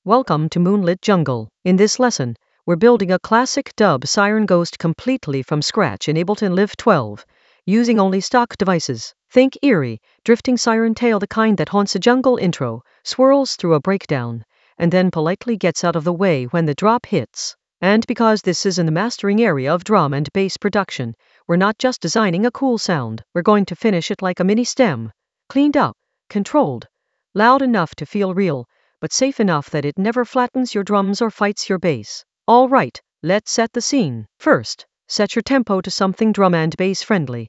Welcome to Moonlit Jungle. In this lesson, we're building a classic dub Siren Ghost completely from scratch in Ableton Live 12, using only stock devices. Think eerie, drifting siren tale, the kind that haunts a jungle intro, swirls through a breakdown, and then politely gets out of the way when the drop hits. And because this is in the mastering area of drum and bass production, we're not just designing a cool sound, we're going to finish it like a mini stem. Cleaned up, controlled, loud enough to feel real, but safe enough that it never flattens your drums or fights your bass. All right, let's set the scene. First, set your tempo to something drum and bass friendly,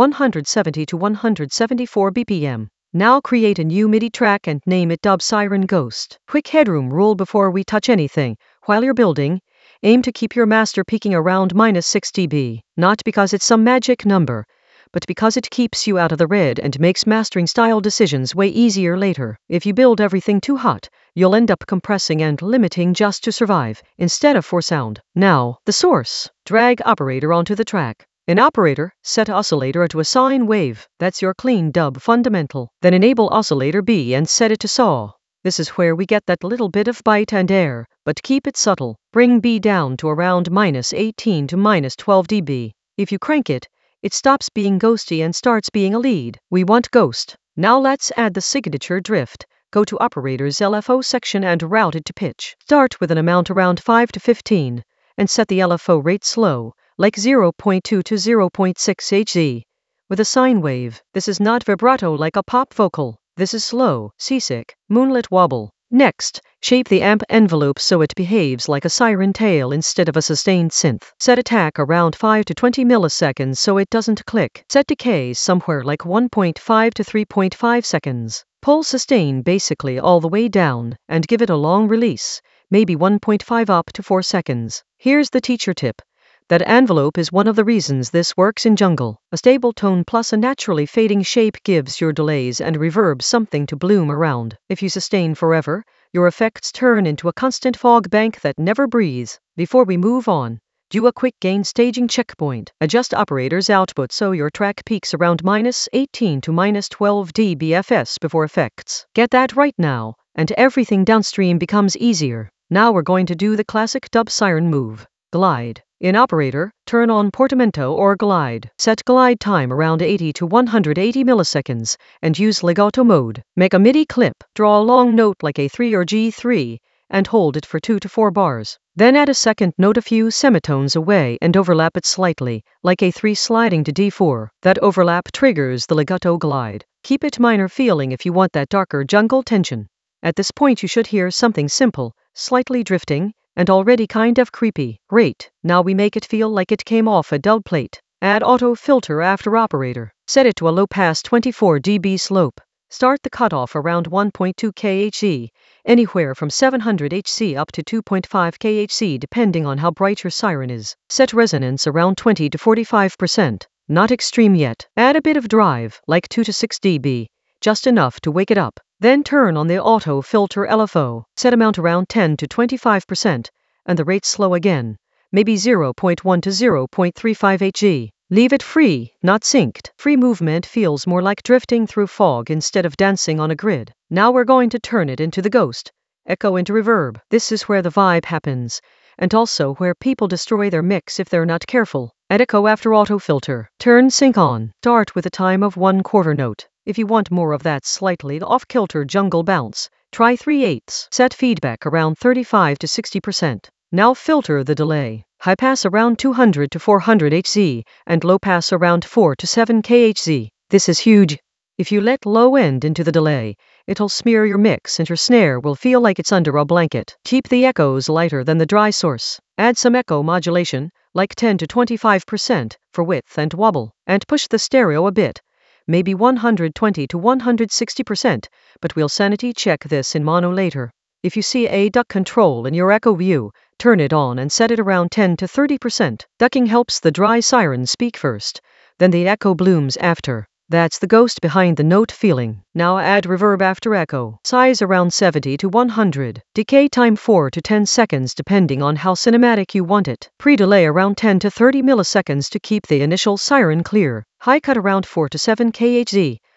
170 to 174 BPM. Now create a new MIDI track and name it Dub Siren Ghost. Quick headroom rule before we touch anything. While you're building, aim to keep your master peaking around -6 dB, not because it's some magic number, but because it keeps you out of the red and makes mastering style decisions way easier later. If you build everything too hot, you'll end up compressing and limiting just to survive, instead of for sound. Now, the source. Drag operator onto the track. In operator, set oscillator to a sine wave. That's your clean dub fundamental. Then enable oscillator B and set it to saw. This is where we get that little bit of bite and air, but keep it subtle. Bring B down to around -18 to -12 dB. If you crank it, it stops being ghosty and starts being a lead. We want ghost. Now let's add the signature drift. Go to Operator's LFO section and route it to pitch. Start with an amount around 5 to 15, and set the LFO rate slow, like 0.2 to 0.6 Hz. With a sine wave, this is not vibrato like a pop vocal. This is slow, seasick, moonlit wobble. Next, shape the amp envelope so it behaves like a siren tail instead of a sustained synth. Set attack around 5 to 20 milliseconds so it doesn't click. Set decay somewhere like 1.5 to 3.5 seconds. Pull sustain basically all the way down, and give it a long release, maybe 1.5 up to 4 seconds. Here's the teacher tip. That envelope is one of the reasons this works in jungle. A stable tone plus a naturally fading shape gives your delays and reverb something to bloom around. If you sustain forever, your effects turn into a constant fog bank that never breathes. Before we move on, do a quick gain staging checkpoint. Adjust operator's output so your track peaks around -18 to -12 dBFS before effects. Get that right now, and everything downstream becomes easier. Now we're going to do the classic dub siren move. Glide. In operator, turn on portamento or glide. Set glide time around 80 to 180 milliseconds and use legato mode. Make a MIDI clip. Draw a long note like A3 or G3 and hold it for 2 to 4 bars. Then add a second note a few semitones away and overlap it slightly, like A3 sliding to D4. That overlap triggers the legato glide. Keep it minor feeling if you want that darker jungle tension. At this point you should hear something simple, slightly drifting, and already kind of creepy. Great. Now we make it feel like it came off a dub plate. Add auto filter after operator. Set it to a low pass 24 dB slope. Start the cutoff around 1.2 kHz, anywhere from 700 Hz up to 2.5 kHz depending on how bright your siren is. Set resonance around 20 to 45%. Not extreme yet. Add a bit of drive, like 2 to 6 dB, just enough to wake it up. Then turn on the auto filter LFO. Set amount around 10 to 25%, and the rate slow again, maybe 0.1 to 0.35 Hz. Leave it free, not synced. Free movement feels more like drifting through fog instead of dancing on a grid. Now we're going to turn it into the ghost. Echo into reverb. This is where the vibe happens, and also where people destroy their mix if they're not careful. Add echo after auto filter. Turn sync on. Start with a time of 1/4 note. If you want more of that slightly off-kilter jungle bounce, try 3/8. Set feedback around 35 to 60%. Now filter the delay. High pass around 200 to 400 Hz, and low pass around 4 to 7 kHz. This is huge. If you let low end into the delay, it'll smear your mix and your snare will feel like it's under a blanket. Keep the echoes lighter than the dry source. Add some echo modulation, like 10 to 25%, for width and wobble, and push the stereo a bit. Maybe 120 to 160%, but we'll sanity check this in mono later. If you see a duck control in your echo view, turn it on and set it around 10 to 30%. Ducking helps the dry siren speak first, then the echo blooms after. That's the ghost behind the note feeling. Now add reverb after echo. Size around 70 to 100. Decay time 4 to 10 seconds depending on how cinematic you want it. Pre-delay around 10 to 30 milliseconds to keep the initial siren clear. High cut around 4 to 7 kHz.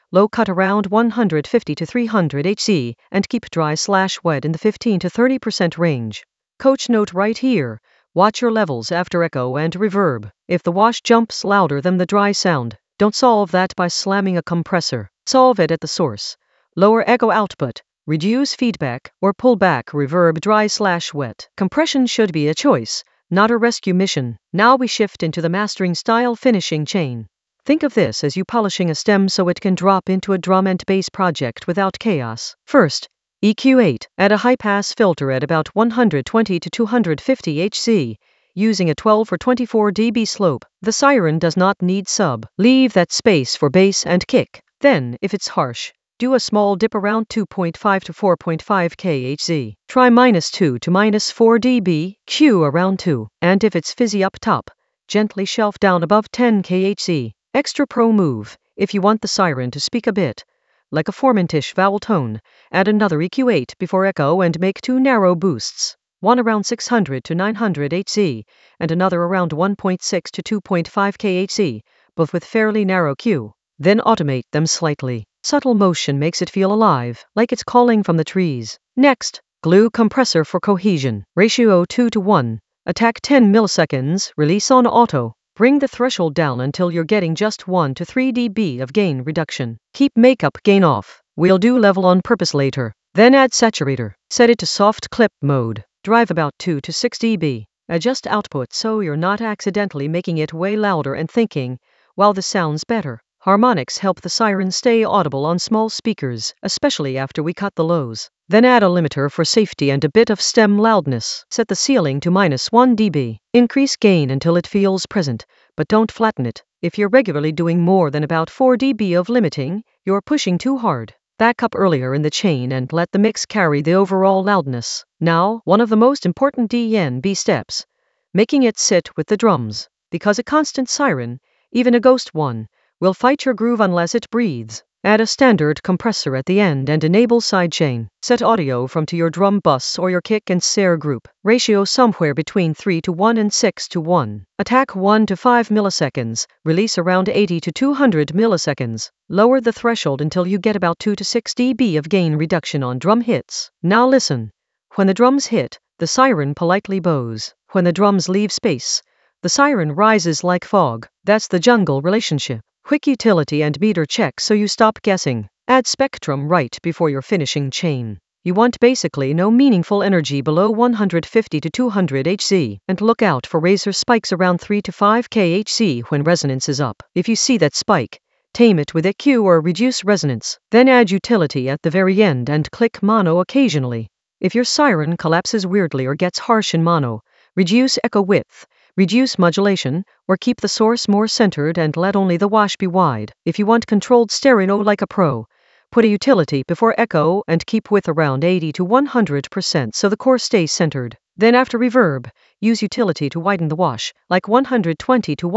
low cut around 150 to 300 Hz, and keep dry/wet in the 15 to 30% range. Coach note right here. Watch your levels after echo and reverb. If the wash jumps louder than the dry sound, don't solve that by slamming a compressor. Solve it at the source. Lower echo output, reduce feedback, or pull back reverb dry/wet. Compression should be a choice, not a rescue mission. Now we shift into the mastering style finishing chain. Think of this as you polishing a stem so it can drop into a drum and bass project without chaos. First, EQ8. Add a high-pass filter at about 120 to 250 Hz. Using a 12 or 24 dB slope, the siren does not need sub. Leave that space for bass and kick. Then, if it's harsh, do a small dip around 2.5 to 4.5 kHz. Try -2 to -4 dB, Q around 2. And if it's fizzy up top, gently shelf down above 10 kHz. Extra pro move, if you want the siren to speak a bit like a formant-ish vowel tone, add another EQ8 before echo and make 2 narrow boosts. One around 600 to 900 Hz, and another around 1.6 to 2.5 kHz, both with fairly narrow Q. Then automate them slightly. Subtle motion makes it feel alive, like it's calling from the trees. Next, glue compressor for cohesion. Ratio 2 to 1. Attack 10 milliseconds, release on auto. Bring the threshold down until you're getting just 1 to 3 dB of gain reduction. Keep makeup gain off. We'll do level on purpose later. Then add saturator. Set it to soft clip mode. Drive about 2 to 6 dB. Adjust output so you're not accidentally making it way louder and thinking, "Wow, this sounds better." Harmonics help the siren stay audible on small speakers, especially after we cut the lows. Then add a limiter for safety and a bit of stem loudness. Set the ceiling to -1 dB. Increase gain until it feels present, but don't flatten it. If you're regularly doing more than about 4 dB of limiting, you're pushing too hard. Back up earlier in the chain and let the mix carry the overall loudness. Now, one of the most important DNB steps, making it sit with the drums. Because a constant siren, even a ghost one, will fight your groove unless it breathes. Add a standard compressor at the end and enable sidechain. Set audio from to your drum bus or your kick and snare group. Ratio somewhere between 3 to 1 and 6 to 1. Attack 1 to 5 milliseconds. Release around 80 to 200 milliseconds. Lower the threshold until you get about 2 to 6 dB of gain reduction on drum hits. Now listen. When the drums hit, the siren politely bows. When the drums leave space, the siren rises like fog. That's the jungle relationship. Quick utility and meter check so you stop guessing. Add spectrum right before your finishing chain. You want basically no meaningful energy below 150 to 200 Hz, and look out for razor spikes around 3 to 5 kHz when resonance is up. If you see that spike, tame it with EQ or reduce resonance. Then add utility at the very end and click mono occasionally. If your siren collapses weirdly or gets harsh in mono, reduce echo width. Reduce modulation, or keep the source more centered and let only the wash be wide. If you want controlled stereo like a pro, put a utility before echo and keep width around 80 to 100% so the core stays centered. Then after reverb, use utility to widen the wash, like 120 to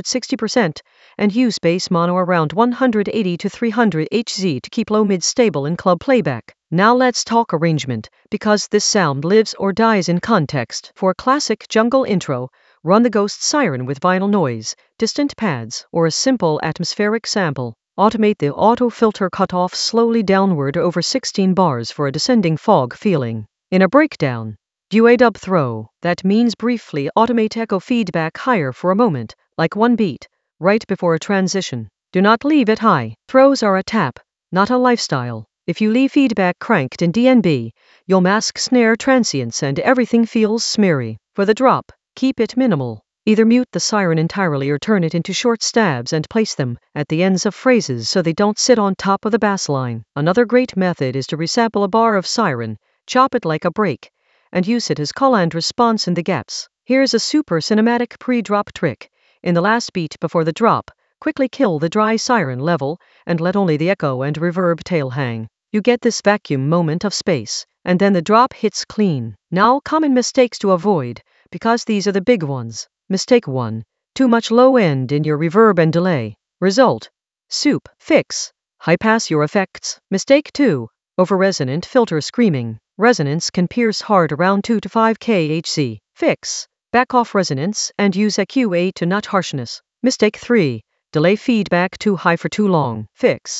160%, and use bass mono around 180 to 300 Hz to keep low-mid stable in club playback. Now let's talk arrangement, because this sound lives or dies in context. For a classic jungle intro, run the ghost siren with vinyl noise, distant pads, or a simple atmospheric sample. Automate the auto filter cutoff slowly downward over 16 bars for a descending fog feeling. In a breakdown, do a dub throw. That means briefly automate echo feedback higher for a moment, like one beat, right before a transition. Do not leave it high. Throws are a tap, not a lifestyle. If you leave feedback cranked in DNB, you'll mask snare transients and everything feels smeary. For the drop, keep it minimal. Either mute the siren entirely or turn it into short stabs and place them at the ends of phrases so they don't sit on top of the bass line. Another great method is to resample a bar of siren, chop it like a break, and use it as call and response in the gaps. Here's a super cinematic pre-drop trick. In the last beat before the drop, quickly kill the dry siren level and let only the echo and reverb tail hang. You get this vacuum moment of space, and then the drop hits clean. Now common mistakes to avoid, because these are the big ones. Mistake 1. Too much low end in your reverb and delay. Result. Soup. Fix. High pass your effects. Mistake 2. Over-resonant filter screaming. Resonance can pierce hard around 2 to 5 kHz. Fix. Back off resonance and use EQ8 to nut harshness. Mistake 3. Delay feedback too high for too long. Fix.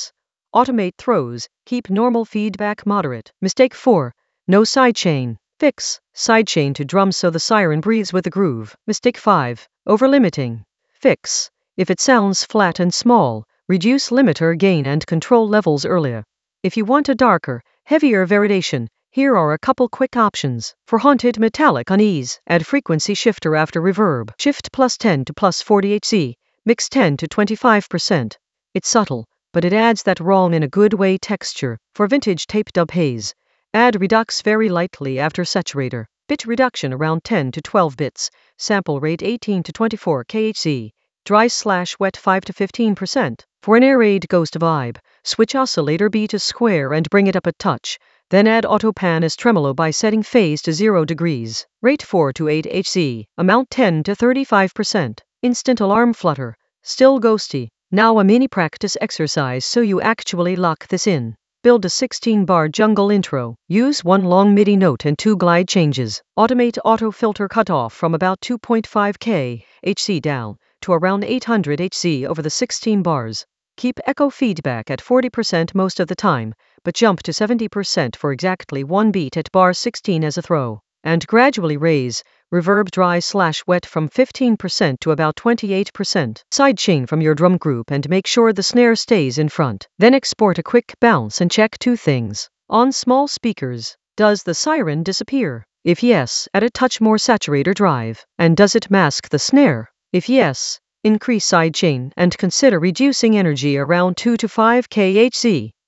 Automate throws. Keep normal feedback moderate. Mistake 4. No sidechain. Fix. Sidechain to drums so the siren breathes with the groove. Mistake 5. Overlimiting. Fix. If it sounds flat and small, reduce limiter gain and control levels earlier. If you want a darker, heavier variation, here are a couple quick options. For haunted metallic unease, add frequency shifter after reverb. Shift +10 to +40 Hz. Mix 10 to 25%. It's subtle, but it adds that raw in a good way texture. For vintage tape dub haze, add redux very lightly after saturator. Bit reduction around 10 to 12 bits. Sample rate 18 to 24 kHz. Dry/wet 5 to 15%. For an air raid ghost vibe, switch oscillator B to square and bring it up a touch. Then add auto pan as tremolo by setting phase to 0 degrees. Rate 4 to 8 Hz. Amount 10 to 35%. Instant alarm flutter. Still ghosty. Now a mini practice exercise so you actually lock this in. Build a 16-bar jungle intro. Use one long MIDI note and 2 glide changes. Automate auto filter cutoff from about 2.5 kHz down to around 800 Hz over the 16 bars. Keep echo feedback at 40% most of the time, but jump to 70% for exactly one beat at bar 16 as a throw. And gradually raise reverb dry/wet from 15% to about 28%. Sidechain from your drum group and make sure the snare stays in front. Then export a quick bounce and check 2 things. On small speakers, does the siren disappear? If yes, add a touch more saturator drive. And does it mask the snare? If yes, increase sidechain and consider reducing energy around 2 to 5 kHz.